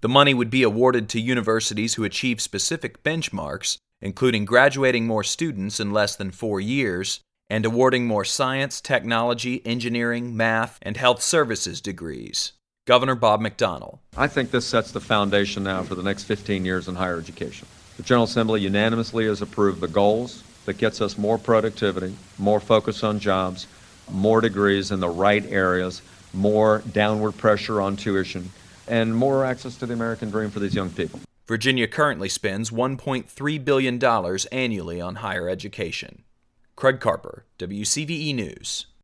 The money would be awarded to universities who achieve specific benchmarks, including graduating more students in less than 4 years and awarding more science, technology, engineering, math, and health services degrees. Governor Bob McDonnell. I think this sets the foundation now for the next 15 years in higher education. The General Assembly unanimously has approved the goals that gets us more productivity, more focus on jobs, more degrees in the right areas, more downward pressure on tuition, and more access to the American dream for these young people. Virginia currently spends $1.3 billion annually on higher education. Craig Carper, WCVE News.